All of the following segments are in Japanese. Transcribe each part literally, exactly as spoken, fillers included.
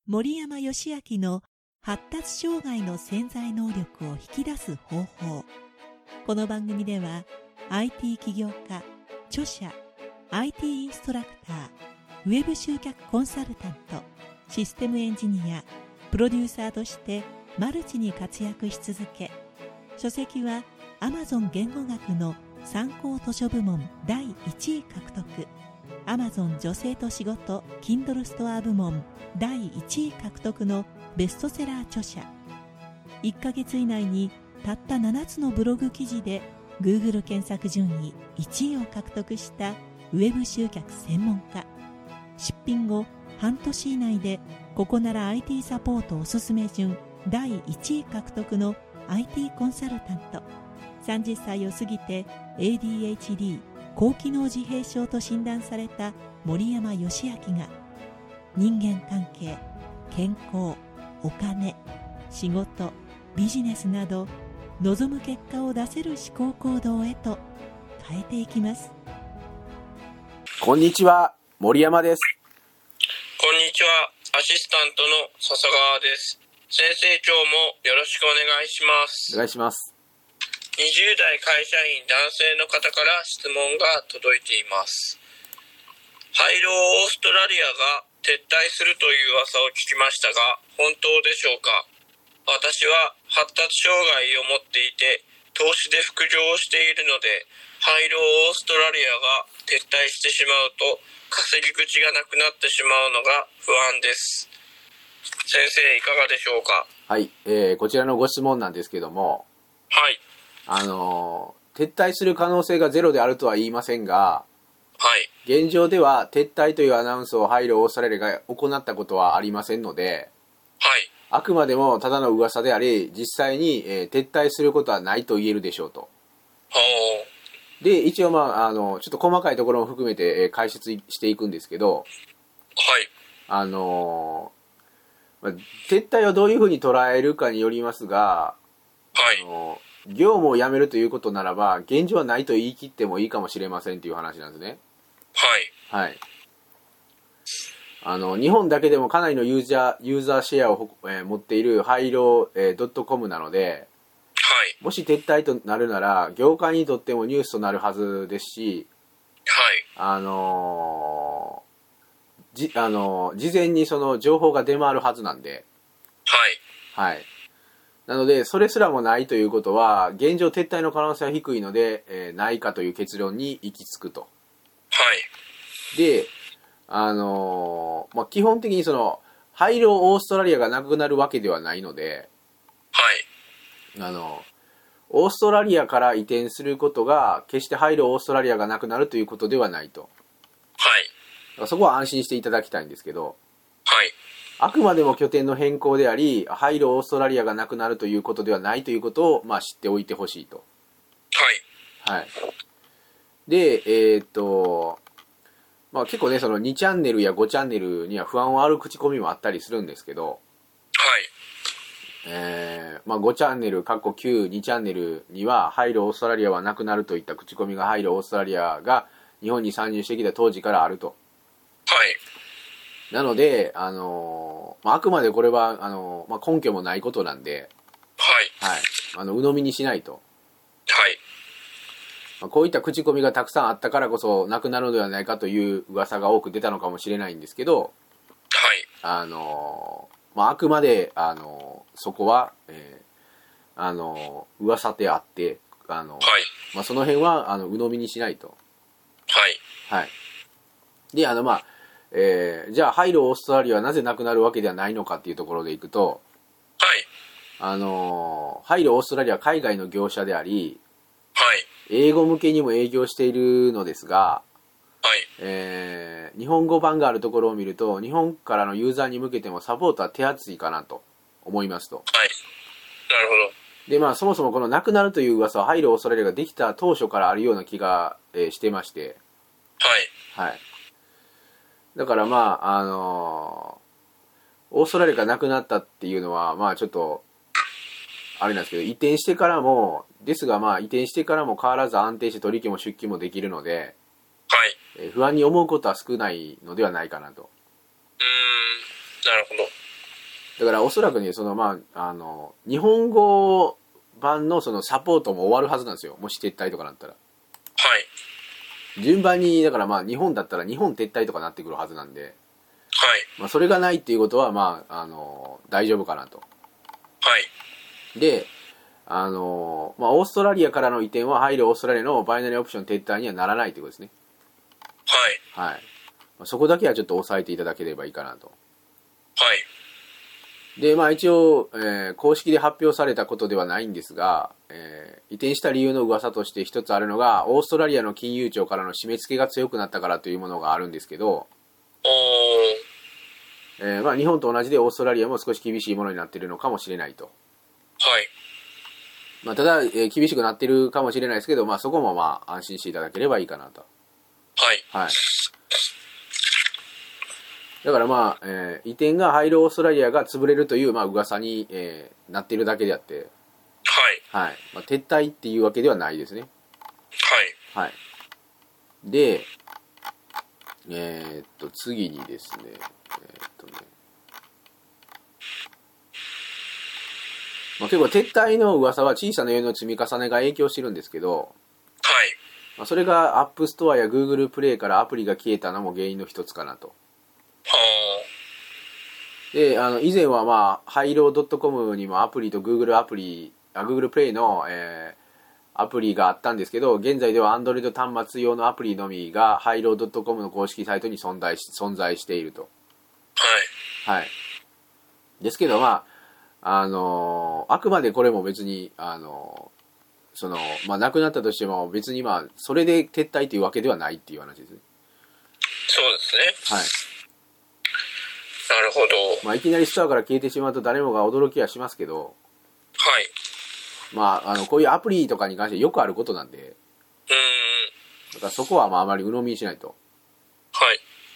森山義明の発達障害の潜在能力を引き出す方法。この番組では アイティー 起業家、著者、アイティー インストラクター、ウェブ集客コンサルタント、システムエンジニア、プロデューサーとしてマルチに活躍し続け、書籍は Amazon 言語学の参考図書部門だいいちい獲得、Amazon 女性と仕事 Kindle ストア部門だいいちい獲得のベストセラー著者。いっかげつ以内にたったななつのブログ記事で Google 検索順位いちいを獲得したウェブ集客専門家。出品後半年以内でここなら アイティー サポートおすすめ順だいいちい獲得の アイティー コンサルタント。さんじゅっさいを過ぎて エーディーエイチディー 高機能自閉症と診断された森山義明が、人間関係、健康、お金、仕事、ビジネスなど望む結果を出せる思考行動へと変えていきます。 こんにちは、森山です。 こんにちは、アシスタントの笹川です。先生、今日もよろしくお願いします。 お願いします。 にじゅう代会社員男性の方から質問が届いています。廃炉オーストラリアが撤退するという噂を聞きましたが、本当でしょうか？私は発達障害を持っていて、投資で副業をしているので、廃炉オーストラリアが撤退してしまうと、稼ぎ口がなくなってしまうのが不安です。先生、いかがでしょうか？ はい、えー、こちらのご質問なんですけども、 はい。 あのー、撤退する可能性がゼロであるとは言いませんが、 はい。 現状では撤退というアナウンスを廃炉オーストラリアが行ったことはありませんので、 はい。 あくまでもただの噂であり、実際に、えー、撤退することはないと言えるでしょうと。 ほう。 で、一応まあ、あの、ちょっと細かいところも含めて、えー、解説していくんですけど、 はい。 あのーまあ、撤退をどういうふうに捉えるかによりますが、 はい。 あの業務を辞めるということならば、現状はないと言い切ってもいいかもしれませんという話なんですね。 はい。 はい。あの、日本だけでもかなりのユーザー、ユーザーシェアを、えー持っているハイロー .com なので、 はい。 もし撤退となるなら、業界にとってもニュースとなるはずですし、 はい。 あのーじ、あのー事前にその情報が出回るはずなんで、 はい。 はい。なので、それすらもないということは、現状撤退の可能性は低いので、えーないかという結論に行き着くと。 はい。 で、あのーまあ、基本的にその、廃炉オーストラリアがなくなるわけではないので、 はい。 あの、オーストラリアから移転することが、決して廃炉オーストラリアがなくなるということではないと。 はい。 だからそこは安心していただきたいんですけど、 はい。 あくまでも拠点の変更であり、廃炉オーストラリアがなくなるということではないということを、まあ、知っておいてほしいと。 はい。 はい。で、えーっと、まあ結構ね、そのにチャンネルやごチャンネルには不安をある口コミもあったりするんですけど、 はい。 えー、まあごチャンネル、過去きゅう、にチャンネルには、廃炉オーストラリアはなくなるといった口コミが廃炉オーストラリアが日本に参入してきた当時からあると。 はい。 なので、あのーまあ、あくまでこれは、あのーまあ、根拠もないことなんで、 はい。 はい。あの、鵜呑みにしないと。 はい。 まあ、こういった口コミがたくさんあったからこそ、なくなるのではないかという噂が多く出たのかもしれないんですけど、 はい。 あのーまあ、あくまで、あのーそこは、えー、あのー噂であって、あのーはい。 まあ、その辺は、あの、鵜呑みにしないと。 はい。 はい。で、あの、まあ、えー、じゃあ、廃炉オーストラリアはなぜなくなるわけではないのかっていうところでいくと、 はい。 あのー、廃炉オーストラリアは海外の業者であり、 はい。 英語向けにも営業しているのですが、 はい。 えー、日本語版があるところを見ると、日本からのユーザーに向けてもサポートは手厚いかなと思いますと。 はい。なるほど。 で、まあ、そもそもこのなくなるという噂は、廃炉オーストラリアができた当初からあるような気が、えーしてまして、 はい。 はい。だからまあ、あのーオーストラリアがなくなったっていうのは、まあちょっと、あれなんですけど、移転してからも、ですがまあ移転してからも変わらず安定して取引も出勤もできるので、 はい。 えー不安に思うことは少ないのではないかなと。 うーん。なるほど。 だからおそらくね、そのまあ、あの、日本語版のそのサポートも終わるはずなんですよ。もし撤退とかなったら。 はい。 順番に、だからまあ日本だったら日本撤退とかなってくるはずなんで、 はい。 まあそれがないっていうことはまあ、あの、大丈夫かなと。 はい。 で、あの、まあオーストラリアからの移転は入るオーストラリアのバイナリーオプション撤退にはならないということですね。 はい。 はい。まあ、そこだけはちょっと押さえていただければいいかなと。 はい。 で、まあ一応、えー公式で発表されたことではないんですが、えー移転した理由の噂として一つあるのが、オーストラリアの金融庁からの締め付けが強くなったからというものがあるんですけど、 おー。 えーまあ日本と同じでオーストラリアも少し厳しいものになっているのかもしれないと。 はい。 まあただ、えー厳しくなっているかもしれないですけど、まあそこもまあ安心していただければいいかなと。 はい。 はい。だからまあ、えー移転が入るオーストラリアが潰れるという、まあ噂に、えーなっているだけであって、 はい。 はい。まあ、撤退っていうわけではないですね。 はい。 はい。で、えーっと、次にですね、えーっとね、まあ、結構撤退の噂は小さな要因の積み重ねが影響してるんですけど、 はい。 まあ、それが App Store や Google Play からアプリが消えたのも原因の一つかなと。 はで、あの、以前はまあ、ハイロー .com にもアプリと Google アプリ、あ Google Play の、えーアプリがあったんですけど、現在では Android 端末用のアプリのみがハイロー .com の公式サイトに存在し、存在していると。 はい。 はい。ですけど、まあ、あのーあくまでこれも別に、あのーその、まあ、なくなったとしても別にまあ、それで撤退というわけではないっていう話ですね。 そうですね。 はい。 なるほど。 まあ、いきなりストアから消えてしまうと誰もが驚きはしますけど、 はい。 まあ、あの、こういうアプリとかに関してよくあることなんで、 うーん。 だからそこはまあ、あまり鵜呑みにしないと。 はい。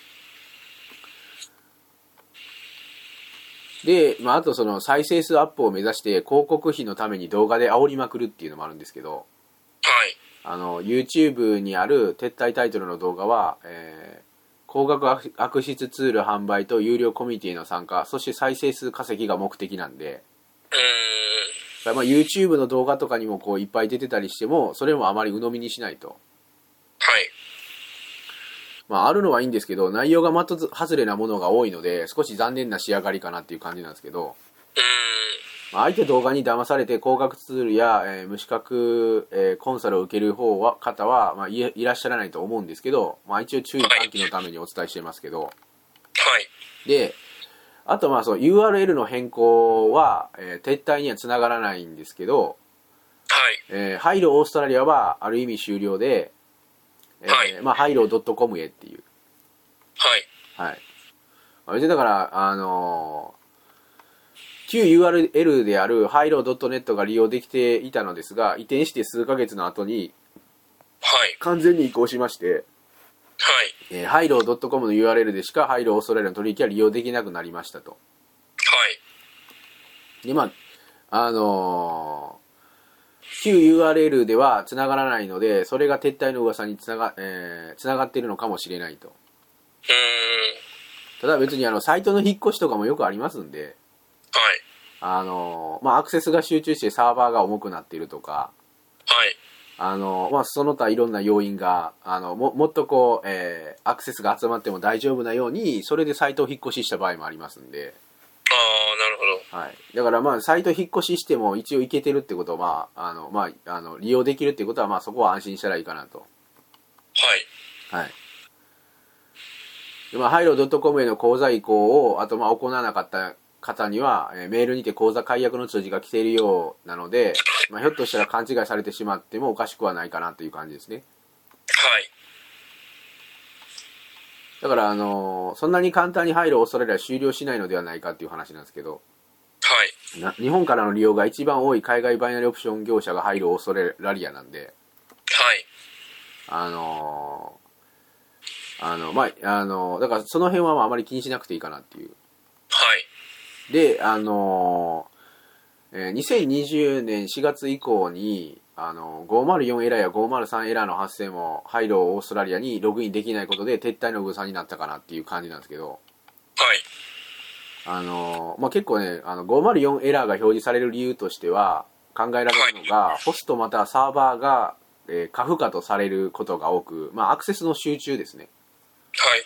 で、まあ、あとその再生数アップを目指して広告費のために動画で煽りまくるっていうのもあるんですけど、 はい。 あの、YouTube にある撤退タイトルの動画は、えー、高額悪悪質ツール販売と有料コミュニティの参加、そして再生数稼ぎが目的なんで、 うーん。 まあ、YouTube の動画とかにもこういっぱい出てたりしても、それもあまり鵜呑みにしないと。 はい。 まあ、あるのはいいんですけど、内容が的外れなものが多いので、少し残念な仕上がりかなっていう感じなんですけど、 うーん。 まあ、相手動画に騙されて高額ツールや、えー無資格、えーコンサルを受ける方は方は、まあ、いいらっしゃらないと思うんですけど、まあ、一応注意喚起のためにお伝えしていますけど、 はい。 で、あとまあその ユーアールエル の変更は、えー撤退にはつながらないんですけど、 はい。 えー、ハイローオーストラリアはある意味終了で、えーはいまあ、ハイロー .com へっていう。 はい。 はい。まあ別にだから、あのー旧 ユーアールエル であるハイロー .net が利用できていたのですが、移転して数ヶ月の後にはい。 完全に移行しまして、 はい。 えー、ハイロー .com の ユーアールエル でしかハイローオーストラリアの取引は利用できなくなりましたと。 はい。 で、まあ、あのー、旧 ユーアールエル では繋がらないので、それが撤退の噂につなが、えー、繋がっているのかもしれないと。 うーん。 ただ別にあの、サイトの引っ越しとかもよくありますんで、 はい。 あのー、まあ、アクセスが集中してサーバーが重くなっているとか、 はい。 あのー、まあ、その他いろんな要因が、あの、も、もっとこう、えー、アクセスが集まっても大丈夫なように、それでサイトを引っ越しした場合もありますんで、 ああ、なるほど。 はい。だからまあ、サイト引っ越ししても一応いけてるってことは、まあ、あの、まあ、あの、利用できるってことは、まあ、そこは安心したらいいかなと。 はい。 はい。で、まあ、ハイロー .com への口座移行を、あと、まあ、行わなかった方には、えーメールにて口座解約の通知が来ているようなので、まあ、ひょっとしたら勘違いされてしまってもおかしくはないかなという感じですね。 はい。 だから、あのーそんなに簡単にハイローオーストラリアは終了しないのではないかっていう話なんですけど、 はい。 な日本からの利用が一番多い海外バイナリーオプション業者がハイローオーストラリアなんで、 はい。 あのーあの、まあ、あのーだからその辺はまああまり気にしなくていいかなっていう。 はい。 で、あのーえーにせんにじゅうねんしがつ以降に、あのー、ごーまるよんエラーやごーまるさんエラーの発生もハイローオーストラリアにログインできないことで撤退の噂になったかなっていう感じなんですけど、 はい。 あの、まあ、結構ね、あの、ごまるよんエラーが表示される理由としては、考えられるのが、はい、ホストまたはサーバーが、えー、過負荷とされることが多く、まあ、アクセスの集中ですね。 はい。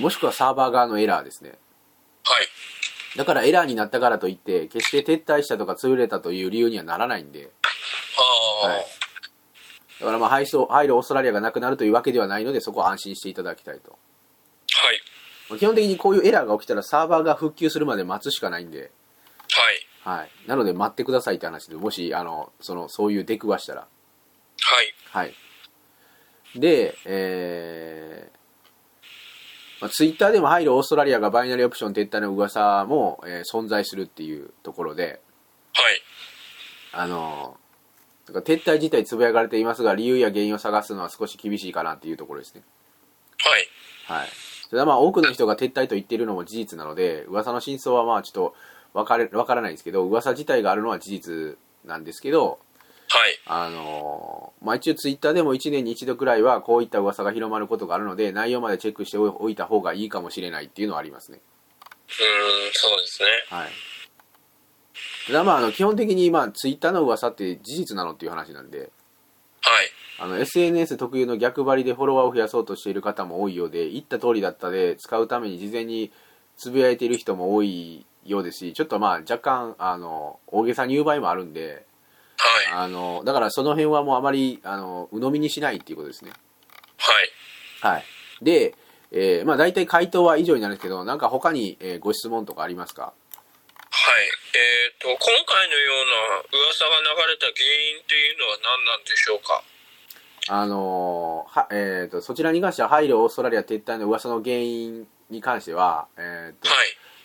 もしくはサーバー側のエラーですね。 はい。 だからエラーになったからといって、決して撤退したとか潰れたという理由にはならないんで。 ああ。 はい。だからまあ、廃炉、廃炉オーストラリアがなくなるというわけではないので、そこは安心していただきたいと。 はい。 基本的にこういうエラーが起きたらサーバーが復旧するまで待つしかないんで。 はい。 はい。なので待ってくださいって話で、もし、あの、その、そういう出くわしたら。 はい。 はい。で、えー、まあ、ツイッターでも廃炉オーストラリアがバイナリーオプション撤退の噂も、えー、存在するっていうところで、 はい。 あの、撤退自体つぶやかれていますが、理由や原因を探すのは少し厳しいかなっていうところですね。 はい。 はい。それはまあ多くの人が撤退と言っているのも事実なので、噂の真相はまあちょっとわかれ、わからないんですけど、噂自体があるのは事実なんですけど、 はい。 あのー、まあ一応ツイッターでもいちねんに一度くらいはこういった噂が広まることがあるので、内容までチェックしておいた方がいいかもしれないっていうのはありますね。 うーん、そうですね。 はい。ただまああの基本的にまあツイッターの噂って事実なのっていう話なんで、 はい。 あの エスエヌエス 特有の逆張りでフォロワーを増やそうとしている方も多いようで、言った通りだったで使うために事前につぶやいている人も多いようですし、ちょっとまあ若干あの大げさに言う場合もあるんで、 はい。 あのだからその辺はもうあまりあの鵜呑みにしないっていうことですね。 はい。 はい。で、えー、まあ大体回答は以上になるんですけど、なんか他に、えー、ご質問とかありますか？ はい。えっと、今回のような噂が流れた原因っていうのは何なんでしょうか？ あのーはえー、とそちらに関しては廃炉オーストラリア撤退の噂の原因に関しては、えーとはい。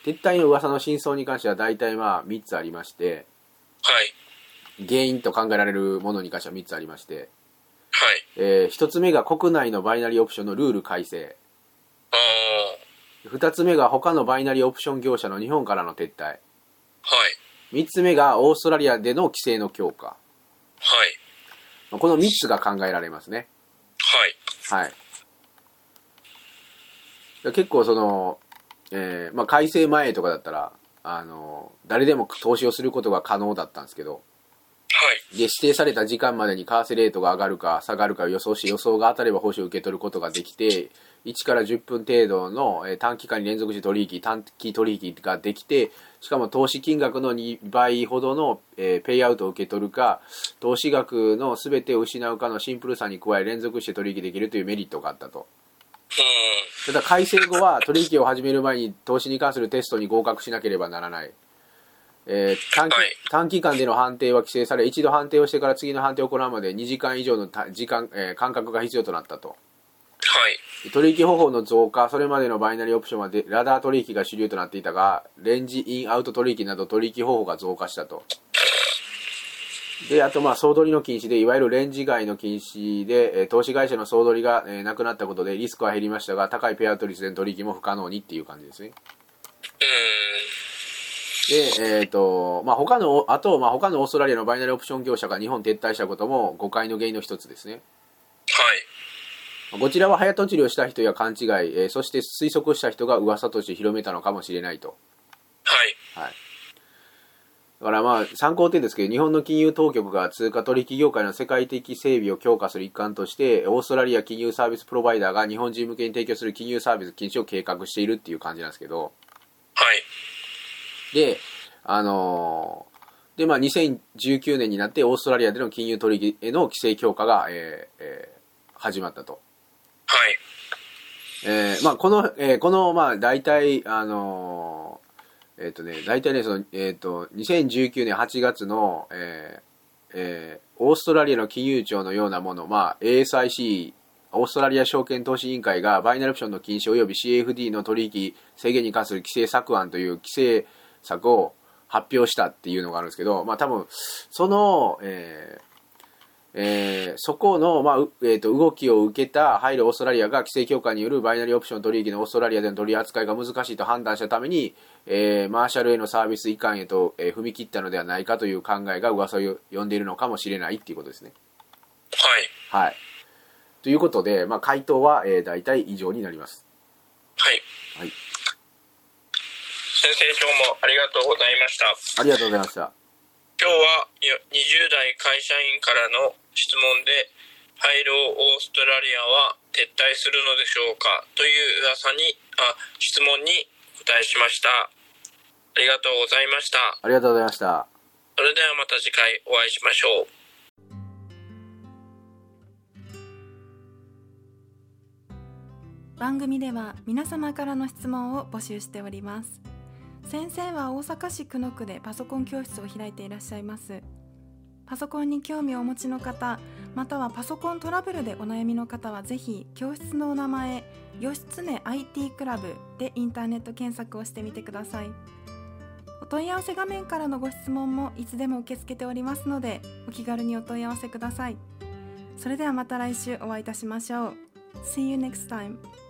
撤退の噂の真相に関しては大体まあみっつありまして、 はい。 原因と考えられるものに関してはみっつありまして、 はい。 えー、ひとつめが国内のバイナリーオプションのルール改正、 ああ。 ふたつめが他のバイナリーオプション業者の日本からの撤退、 はい。 みっつめがオーストラリアでの規制の強化。 はい。 このみっつが考えられますね。 はい。 はい。結構その、えーまあ、改正前とかだったら、あの誰でも投資をすることが可能だったんですけど、 はい。 で指定された時間までに為替レートが上がるか下がるかを予想し、予想が当たれば報酬を受け取ることができて、いちからじゅっぷん程度の短期間に連続して取引、短期取引ができて、しかも投資金額のにばいほどのペイアウトを受け取るか、投資額の全てを失うかのシンプルさに加え連続して取引できるというメリットがあったと。ただ改正後は取引を始める前に投資に関するテストに合格しなければならない。えー、短期、 はい、 短期間での判定は規制され、一度判定をしてから次の判定を行うまでにじかん以上の時間、えー、間隔が必要となったと。 はい、 取引方法の増加、それまでのバイナリーオプションはでラダー取引が主流となっていたが、レンジインアウト取引など取引方法が増加したと。で、あとまあ総取りの禁止で、いわゆるレンジ外の禁止で、えー、投資会社の総取りが、えー、なくなったことでリスクは減りましたが、高いペイアウト率での取引も不可能にっていう感じですね。で、えっ、ー、と、まあ、他の、あと、まあ、他のオーストラリアのバイナリーオプション業者が日本撤退したことも誤解の原因の一つですね。 はい。 こちらは早とちりをした人や勘違い、えー、そして推測した人が噂として広めたのかもしれないと。 はい。 はい。だからまあ、参考点ですけど、日本の金融当局が通貨取引業界の世界的整備を強化する一環として、オーストラリア金融サービスプロバイダーが日本人向けに提供する金融サービス禁止を計画しているっていう感じなんですけど、 はい。 で、あのー、で、まあ、にせんじゅうきゅうねんになってオーストラリアでの金融取引への規制強化が、えーえー、始まったと。 はい。 えー、まあ、この、えー、この、まあ、大体、あのー、えっ、ー、とね、大体ね、その、えっ、ー、と、にせんじゅうきゅうねんはちがつの、えーえー、オーストラリアの金融庁のようなもの、まあ、エーエスアイシー、オーストラリア証券投資委員会がバイナリーオプションの禁止及び シーエフディー の取引制限に関する規制策案という規制策を発表したっていうのがあるんですけど、まあ多分、その、えーえー、そこの、まあえー、と動きを受けた廃炉オーストラリアが規制強化によるバイナリーオプション取引のオーストラリアでの取り扱いが難しいと判断したために、えー、マーシャルへのサービス移管へと、えー、踏み切ったのではないかという考えが噂を呼んでいるのかもしれないっていうことですね。 はい。 はい。ということで、まあ、回答は、えー、大体以上になります。 はい。 はい。 先生どうもありがとうございました。 ありがとうございました。 今日はにじゅう代会社員からの質問で、ハイローオーストラリアは撤退するのでしょうかという噂にあ質問に答えしました。ありがとうございました。 ありがとうございました。 それではまた次回お会いしましょう。 番組では皆様からの質問を募集しております。先生は大阪市久野区でパソコン教室を開いていらっしゃいます。パソコンに興味をお持ちの方、またはパソコントラブルでお悩みの方はぜひ教室のお名前、義経 アイティー クラブでインターネット検索をしてみてください。お問い合わせ画面からのご質問もいつでも受け付けておりますので、お気軽にお問い合わせください。それではまた来週お会いいたしましょう。See you next time.